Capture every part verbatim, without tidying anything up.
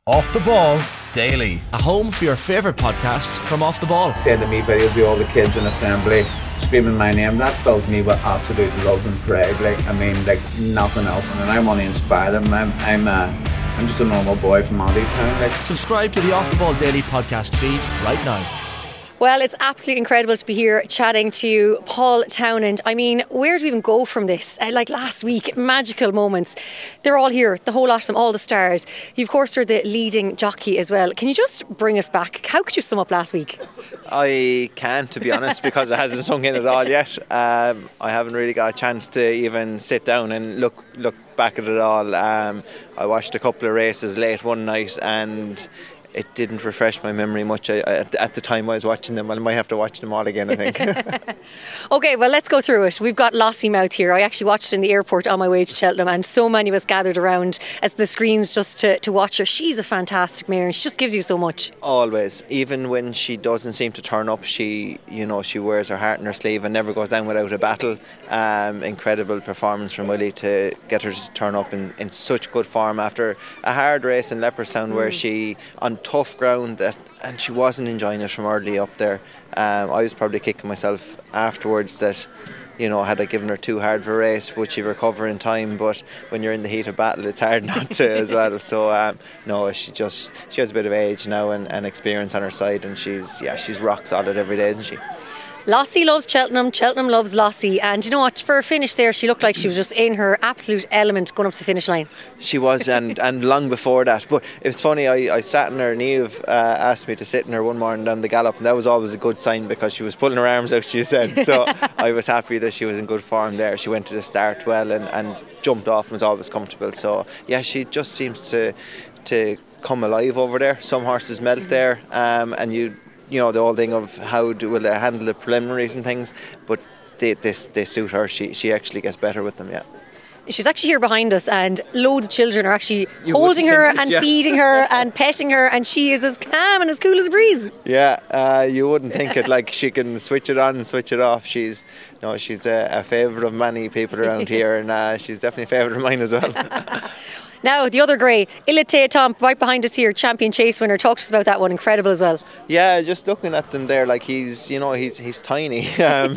Off the Ball Daily. A home for your favourite podcasts from Off the Ball. Send me videos of all the kids in assembly screaming my name. That fills me with absolute love and pride. Like, I mean, like nothing else. And I want to inspire them. I'm, I'm, uh, I'm just a normal boy from Abbey Town. Like. Subscribe to the Off the Ball Daily podcast feed right now. Well, it's absolutely incredible to be here chatting to Paul Townend. I mean, where do we even go from this? Uh, like last week, magical moments. They're all here, the whole lot of them, all the stars. You, of course, were the leading jockey as well. Can you just bring us back? How could you sum up last week? I can't, to be honest, because it hasn't sunk in at all yet. Um, I haven't really got a chance to even sit down and look look back at it all. Um, I watched a couple of races late one night and it didn't refresh my memory much. I, I, at the time I was watching them, I might have to watch them all again, I think. OK, well, let's go through it. We've got Lossiemouth here. I actually watched her in the airport on my way to Cheltenham, and so many of us gathered around at the screens just to, to watch her. She's a fantastic mare and she just gives you so much. Always. Even when she doesn't seem to turn up, she, you know, she wears her heart in her sleeve and never goes down without a battle. Um, incredible performance from Willie to get her to turn up in, in such good form after a hard race in Leopardstown mm. where she, on tough ground, that and she wasn't enjoying it from early up there. Um, I was probably kicking myself afterwards that, you know, had I given her too hard of a race, would she recover in time? But when you're in the heat of battle, it's hard not to as well. So um, no, she just she has a bit of age now and, and experience on her side, and she's yeah she's rock solid every day, isn't she? Lossie loves Cheltenham, Cheltenham loves Lossie, and you know what, for a finish there she looked like she was just in her absolute element going up to the finish line. She was, and, and long before that. But it's funny, I, I sat in her, Niamh uh, asked me to sit in her one morning down the gallop, and that was always a good sign because she was pulling her arms out, she said. So I was happy that she was in good form there. She went to the start well and, and jumped off and was always comfortable. So yeah, she just seems to to come alive over there. Some horses melt there, um, and you you know, the whole thing of how do will they handle the preliminaries and things, but they they, they suit her. She she actually gets better with them, yeah. She's actually here behind us, and loads of children are actually you holding her and yeah. feeding her and petting her, and she is as calm and as cool as a breeze. Yeah, uh, you wouldn't think it. Like, she can switch it on and switch it off. She's no, she's a, a favourite of many people around here, and uh, she's definitely a favourite of mine as well. Now, the other grey, Ilite Tomp, right behind us here, champion chase winner. Talk to us about that one, incredible as well. Yeah, just looking at them there, like he's, you know, he's he's tiny. Um,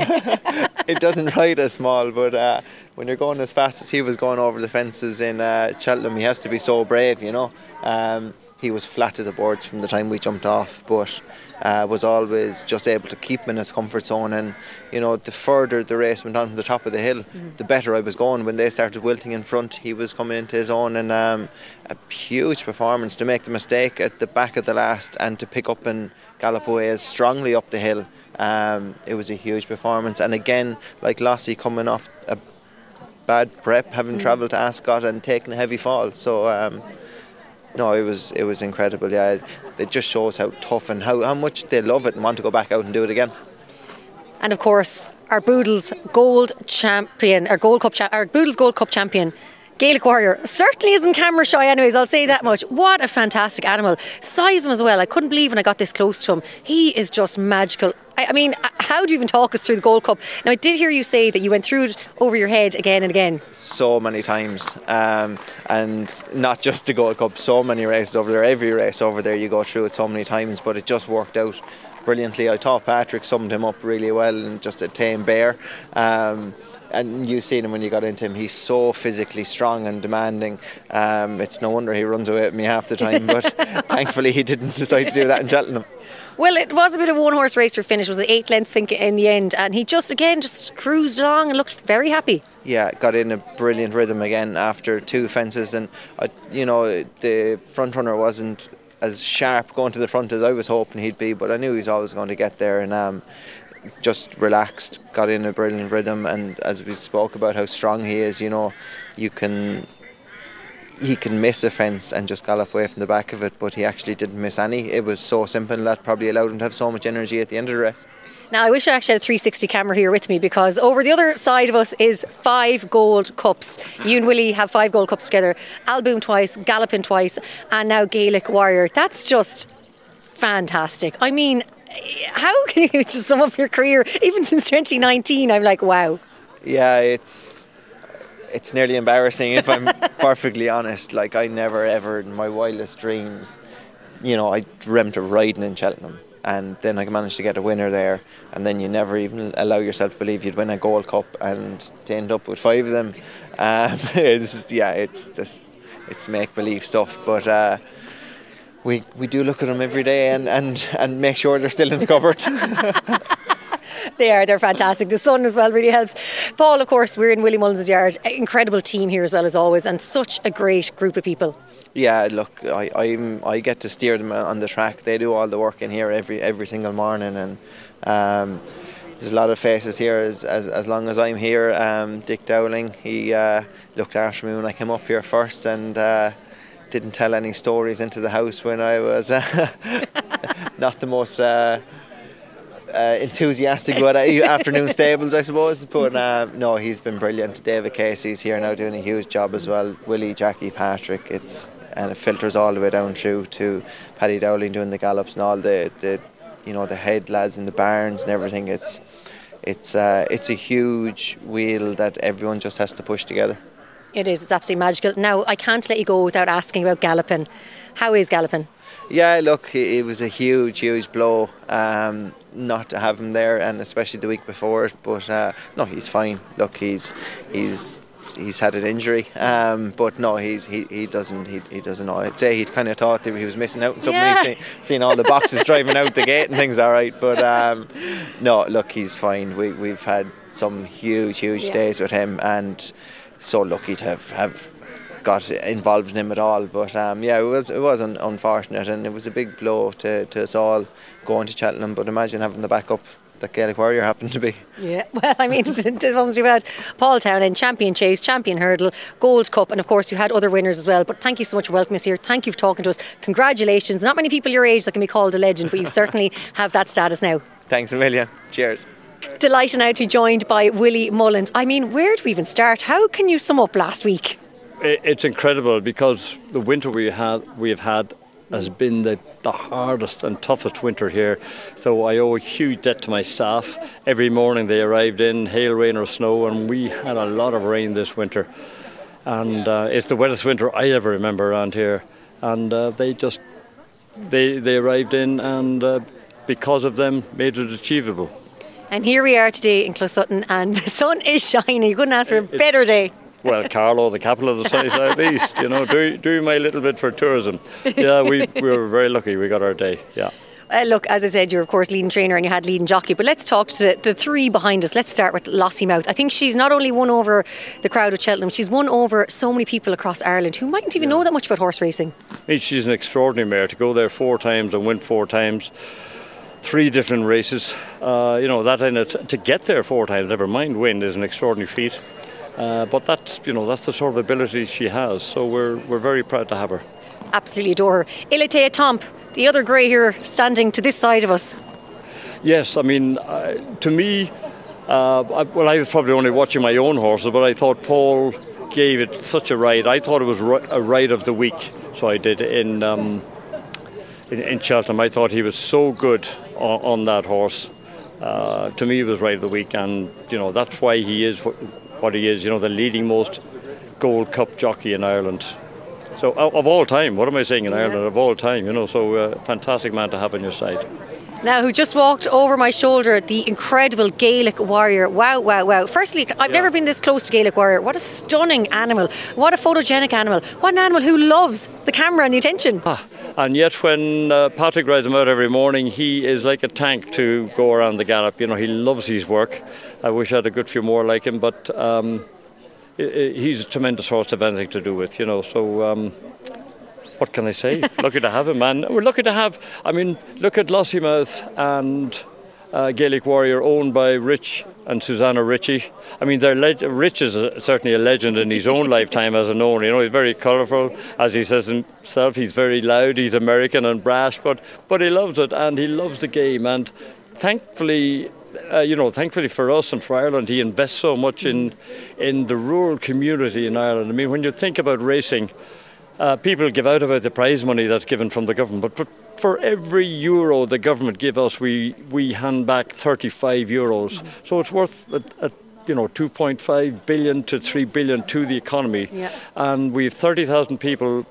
it doesn't ride as small, but uh, when you're going as fast as he was going over the fences in uh, Cheltenham, he has to be so brave, you know. Um, he was flat to the boards from the time we jumped off, but uh, was always just able to keep him in his comfort zone. And you know, the further the race went on from the top of the hill, mm. the better I was going. When they started wilting in front, he was coming into his own, and um, a huge performance to make the mistake at the back of the last and to pick up and gallop away as strongly up the hill. Um, it was a huge performance, and again, like Lossie, coming off a bad prep, having mm. travelled to Ascot and taken a heavy fall. So um, no, it was it was incredible. Yeah, it just shows how tough and how, how much they love it and want to go back out and do it again. And of course, our Boodles Gold champion, our Gold Cup, cha- our Boodles Gold Cup champion, Gaelic Warrior, certainly isn't camera shy anyways, I'll say that much. What a fantastic animal. Size him as well. I couldn't believe when I got this close to him. He is just magical. I, I mean, how do you even talk us through the Gold Cup? Now, I did hear you say that you went through it over your head again and again. So many times. Um, and not just the Gold Cup, so many races over there. Every race over there you go through it so many times, but it just worked out brilliantly. I thought Patrick summed him up really well, and just a tame bear. Um, and you've seen him when you got into him. He's so physically strong and demanding. Um, it's no wonder he runs away at me half the time, but thankfully he didn't decide to do that in Cheltenham. Well, it was a bit of a one horse race for finish. It was an eight length thing in the end, and he just again just cruised along and looked very happy. Yeah, got in a brilliant rhythm again after two fences, and uh, you know, the front runner wasn't as sharp going to the front as I was hoping he'd be, but I knew he was always going to get there, and um, just relaxed, got in a brilliant rhythm. And as we spoke about how strong he is, you know, you can he can miss a fence and just gallop away from the back of it, but he actually didn't miss any. It was so simple, that probably allowed him to have so much energy at the end of the race. Now, I wish I actually had a three sixty camera here with me, because over the other side of us is five Gold Cups. You and Willie have five Gold Cups together. Alboom twice, Galloping twice, and now Gaelic Warrior. That's just fantastic. I mean, how can you just sum up your career? Even since twenty nineteen, I'm like, wow. Yeah, it's it's nearly embarrassing if I'm perfectly honest. Like, I never ever in my wildest dreams, you know, I dreamt of riding in Cheltenham, and then I managed to get a winner there, and then you never even allow yourself to believe you'd win a Gold Cup, and to end up with five of them, um, it's, yeah, it's just it's make believe stuff. But uh, we we do look at them every day and and and make sure they're still in the cupboard. They are, they're fantastic. The sun as well really helps. Paul, of course, we're in Willie Mullins' yard. Incredible team here as well as always, and such a great group of people. Yeah, look, I I'm, I get to steer them on the track. They do all the work in here every every single morning, and um, there's a lot of faces here as as, as long as I'm here. Um, Dick Dowling, he uh, looked after me when I came up here first, and uh, didn't tell any stories into the house when I was uh, not the most uh, uh, enthusiastic about afternoon stables, I suppose. But uh, no, he's been brilliant. David Casey's here now doing a huge job as well. Willie, Jackie, Patrick. It's and it filters all the way down through to Paddy Dowling doing the gallops and all the, the you know the head lads in the barns and everything. It's it's uh, it's a huge wheel that everyone just has to push together. It is, it's absolutely magical. Now, I can't let you go without asking about Gallopin. How is Gallopin? Yeah, look, it was a huge, huge blow um, not to have him there, and especially the week before it. But uh, no, he's fine. Look, he's he's he's had an injury, um, but no, he's he, he doesn't he, he doesn't know. I'd say he kind of thought that he was missing out on something. Yeah. He's seen, seen all the boxes driving out the gate and things. All right, but um, no, look, he's fine. We we've had some huge, huge Yeah. days with him, and so lucky to have, have got involved in him at all. But um, yeah, it was it was un- unfortunate, and it was a big blow to, to us all going to Cheltenham. But imagine having the backup that Gaelic Warrior happened to be. Yeah, well, I mean, it wasn't too bad. Paul Townend, champion chase, champion hurdle, Gold Cup, and of course you had other winners as well. But thank you so much for welcoming us here. Thank you for talking to us. Congratulations. Not many people your age that can be called a legend, but you certainly have that status now. Thanks a million. Cheers. Delighted now to be joined by Willie Mullins. I mean, where do we even start? How can you sum up last week? It's incredible because the winter we had we have had has been the, the hardest and toughest winter here. So I owe a huge debt to my staff. Every morning they arrived in, hail, rain or snow, and we had a lot of rain this winter. And uh, it's the wettest winter I ever remember around here. And uh, they just they they arrived in, and uh, because of them, made it achievable. And here we are today in Closutton, and the sun is shining. You couldn't ask for a better day. Well, Carlow, the capital of the sunny south east, you know, do do my little bit for tourism. Yeah, we, we were very lucky. We got our day. Yeah. Uh, look, as I said, you're of course leading trainer and you had leading jockey, but let's talk to the, the three behind us. Let's start with Lossiemouth. I think she's not only won over the crowd of Cheltenham, she's won over so many people across Ireland who mightn't even yeah. know that much about horse racing. I mean, she's an extraordinary mare to go there four times and win four times. Three different races, uh, you know, that in it, to get there four times, never mind win, is an extraordinary feat. Uh, but that's, you know, that's the sort of ability she has. So we're we're very proud to have her. Absolutely adore her. Ilatea Tomp, the other grey here standing to this side of us. Yes, I mean, uh, to me, uh, I, well, I was probably only watching my own horses, but I thought Paul gave it such a ride. I thought it was ri- a ride of the week, so I did in. Um, In, in Cheltenham. I thought he was so good on, on that horse. Uh, to me, he was right of the week, and you know that's why he is what, what he is. You know, the leading most Gold Cup jockey in Ireland. So of, of all time, what am I saying in yeah. Ireland? Of all time, you know. So uh, fantastic man to have on your side. Now, who just walked over my shoulder, the incredible Gaelic Warrior. Wow, wow, wow. Firstly, I've yeah. never been this close to Gaelic Warrior. What a stunning animal. What a photogenic animal. What an animal who loves the camera and the attention. Ah, and yet when uh, Patrick rides him out every morning, he is like a tank to go around the gallop. You know, he loves his work. I wish I had a good few more like him, but um, he's a tremendous horse to have anything to do with, you know, so... Um, What can I say? Lucky to have him, man. We're lucky to have, I mean, look at Lossiemouth and uh, Gaelic Warrior, owned by Rich and Susanna Ritchie. I mean, they're leg- Rich is a, certainly a legend in his own lifetime as an owner. You know, he's very colourful. As he says himself, he's very loud, he's American and brash, but, but he loves it and he loves the game. And thankfully, uh, you know, thankfully for us and for Ireland, he invests so much in, in the rural community in Ireland. I mean, when you think about racing, Uh, people give out about the prize money that's given from the government, but, but for every euro the government give us, we, we hand back thirty-five euros. Mm-hmm. So it's worth a, a you know, two point five billion to three billion to the economy. Yeah. And we have thirty thousand people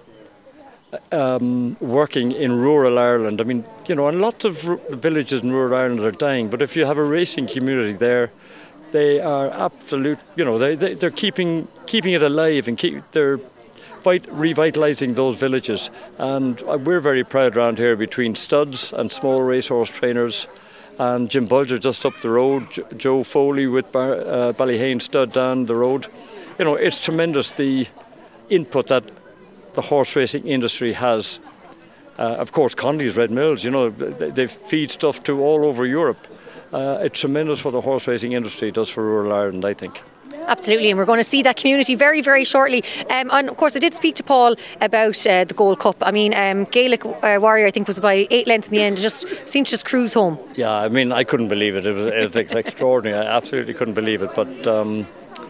um, working in rural Ireland. I mean, you know, and lots of r- villages in rural Ireland are dying, but if you have a racing community there, they are absolute, you know, they, they, they're keeping keeping it alive and keep, they're vit- revitalising those villages. And uh, we're very proud around here between studs and small racehorse trainers. And Jim Bulger just up the road, J- Joe Foley with Bar- uh, Ballyhane stud down the road. You know, it's tremendous the input that the horse racing industry has. Uh, of course, Conley's Red Mills, you know, they, they feed stuff to all over Europe. Uh, it's tremendous what the horse racing industry does for rural Ireland, I think. Absolutely, and we're going to see that community very, very shortly. Um, and of course, I did speak to Paul about uh, the Gold Cup. I mean, um, Gaelic uh, Warrior, I think, was by eight lengths in the end. Just seemed to just cruise home. Yeah, I mean, I couldn't believe it. It was, it was extraordinary. I absolutely couldn't believe it. But, um,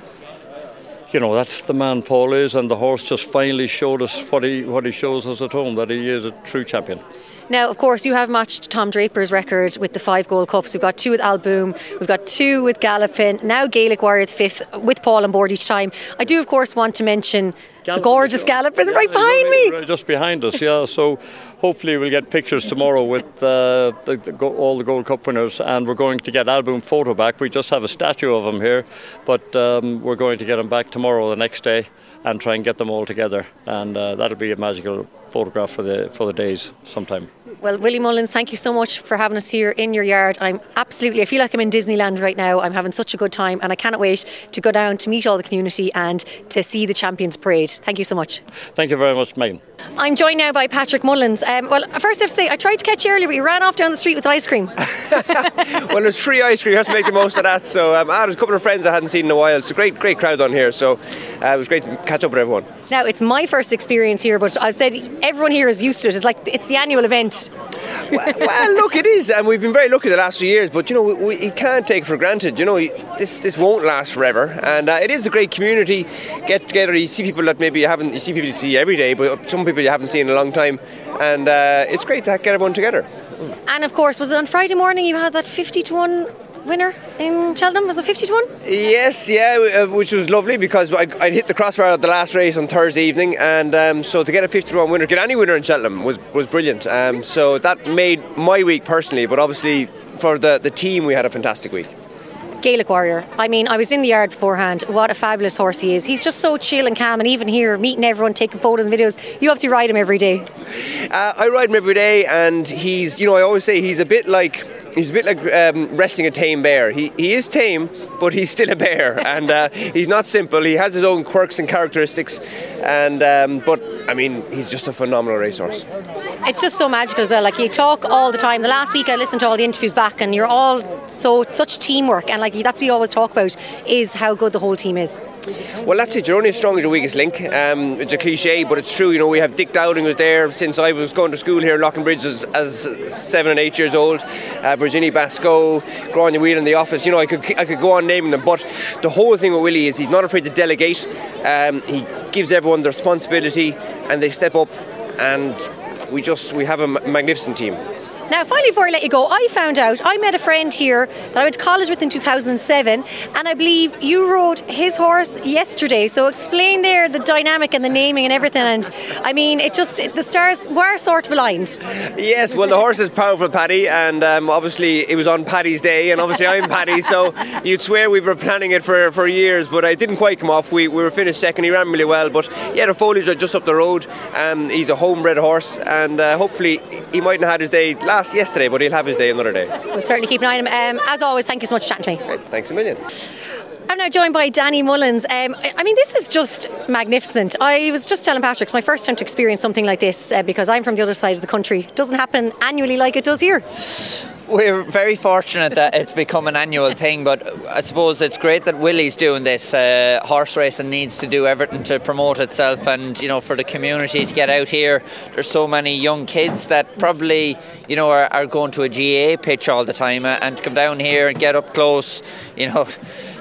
you know, that's the man Paul is, and the horse just finally showed us what he what he shows us at home, that he is a true champion. Now, of course, you have matched Tom Draper's record with the five Gold Cups. We've got two with Alboom, we've got two with Gallopin, now Gaelic Warrior the fifth, with Paul on board each time. I do, of course, want to mention Gallopin, the gorgeous Gallopin yeah, right behind me. Right just behind us, yeah. So hopefully we'll get pictures tomorrow with uh, the, the, all the Gold Cup winners, and we're going to get Alboom photo back. We just have a statue of him here, but um, we're going to get him back tomorrow, the next day, and try and get them all together. And uh, that'll be a magical photograph for the for the days sometime. Well, Willie Mullins, thank you so much for having us here in your yard. I'm absolutely, I feel like I'm in Disneyland right now. I'm having such a good time, and I cannot wait to go down to meet all the community and to see the Champions Parade. Thank you so much. Thank you very much, Megan. I'm joined now by Patrick Mullins. Um, well, first I have to say, I tried to catch you earlier, but you ran off down the street with ice cream. Well, there's free ice cream. You have to make the most of that. So um, ah, there's a couple of friends I hadn't seen in a while. It's a great, great crowd on here. So uh, it was great to catch up with everyone. Now, it's my first experience here, but I said everyone here is used to it. It's like it's the annual event. well, well, look, it is, and we've been very lucky the last few years. But you know, we, we you can't take it for granted. You know, this this won't last forever, and uh, it is a great community get together. You see people that maybe you haven't, you see people you see every day, but some people you haven't seen in a long time, and uh, it's great to get everyone together. And of course, was it on Friday morning you had that fifty to one winner in Cheltenham? Was it fifty to one? Yes, yeah, uh, which was lovely because I I hit the crossbar at the last race on Thursday evening, and um, so to get a fifty to one winner, get any winner in Cheltenham was was brilliant. Um, so that made my week personally, but obviously for the the team we had a fantastic week. Gaelic Warrior. I mean, I was in the yard beforehand. What a fabulous horse he is. He's just so chill and calm, and even here, meeting everyone, taking photos and videos. You obviously ride him every day. Uh, I ride him every day, and he's, you know, I always say he's a bit like He's a bit like um, wrestling a tame bear. He he is tame, but he's still a bear, and uh, he's not simple. He has his own quirks and characteristics, and um, but I mean, he's just a phenomenal racehorse. It's just so magical as well. Like, you talk all the time. The last week I listened to all the interviews back, and you're all so such teamwork, and like that's what you always talk about, is how good the whole team is. Well, that's it. You're only as strong as your weakest link. Um, it's a cliche, but it's true. You know, we have Dick Dowding was there since I was going to school here in Loughnbridge as, as seven and eight years old. Uh, Virginie Basco, Grania Wheel in the office. You know, I could I could go on naming them, but the whole thing with Willie is he's not afraid to delegate. Um, he gives everyone the responsibility, and they step up, and we just we have a magnificent team. Now, finally, before I let you go, I found out, I met a friend here that I went to college with in two thousand seven, and I believe you rode his horse yesterday. So explain there the dynamic and the naming and everything. And I mean, it just, it, the stars were sort of aligned. Yes, well, the horse is powerful, Paddy, and um, obviously it was on Paddy's day, and obviously I'm Paddy, so you'd swear we were planning it for, for years, but it didn't quite come off. We, we were finished second, he ran really well, but yeah, the foliage are just up the road. Um, he's a homebred horse, and uh, hopefully he mightn't have had his day last yesterday, but he'll have his day another day. We'll certainly keep an eye on him. Um, as always, thank you so much for chatting to me. Right, thanks a million. I'm now joined by Danny Mullins. Um, I, I mean, this is just magnificent. I was just telling Patrick, it's my first time to experience something like this uh, because I'm from the other side of the country. It doesn't happen annually like it does here. We're very fortunate that it's become an annual thing, but I suppose it's great that Willie's doing this. Uh, horse racing needs to do everything to promote itself, and you know, for the community to get out here. There's so many young kids that probably, you know, are, are going to a G A A pitch all the time, uh, and to come down here and get up close, you know,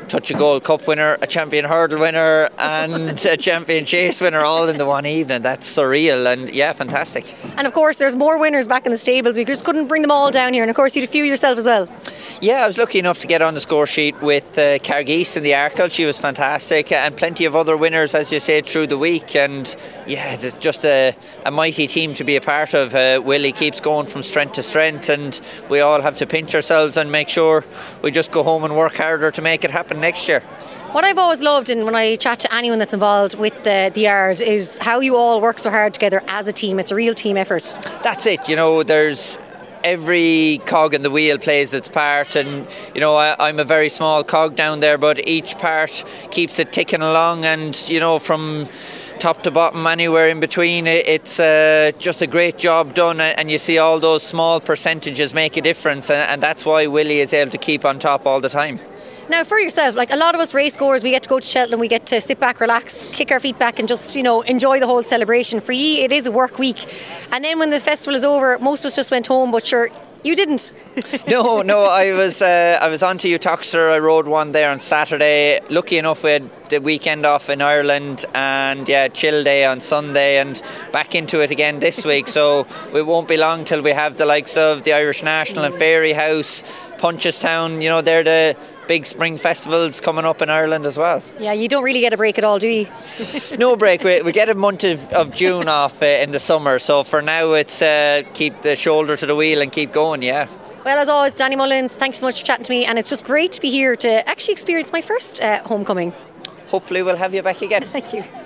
Touch of Gold Cup winner, a champion hurdle winner, and a champion chase winner all in the one evening. That's surreal, and yeah, fantastic. And of course, there's more winners back in the stables. We just couldn't bring them all down here. And of course, you had a few yourself as well. Yeah, I was lucky enough to get on the score sheet with uh, Cargeese in the Arkle. She was fantastic, and plenty of other winners, as you said, through the week. And yeah, it's just a, a mighty team to be a part of. Uh, Willie keeps going from strength to strength, and we all have to pinch ourselves and make sure we just go home and work harder to make it happen next year. What I've always loved, and when I chat to anyone that's involved with the, the yard, is how you all work so hard together as a team. It's a real team effort. That's it. You know, there's every cog in the wheel plays its part, and you know, I, I'm a very small cog down there, but each part keeps it ticking along, and you know, from top to bottom, anywhere in between, it's uh, just a great job done, and you see all those small percentages make a difference, and that's why Willie is able to keep on top all the time. Now, for yourself, like a lot of us race goers, we get to go to Cheltenham, we get to sit back, relax, kick our feet back and just, you know, enjoy the whole celebration. For you, it is a work week. And then when the festival is over, most of us just went home, but sure, you didn't. no, no, I was uh, I was on to Uttoxeter. I rode one there on Saturday. Lucky enough, we had the weekend off in Ireland, and yeah, chill day on Sunday, and back into it again this week. So it won't be long till we have the likes of the Irish National and Fairy House, Punchestown. You know, they're the big spring festivals coming up in Ireland as well. Yeah, you don't really get a break at all, do you? No break. We, we get a month of, of June off uh, in the summer, so for now it's uh, keep the shoulder to the wheel and keep going, yeah. Well, as always, Danny Mullins, thank you so much for chatting to me, and it's just great to be here to actually experience my first uh, homecoming. Hopefully we'll have you back again. Thank you.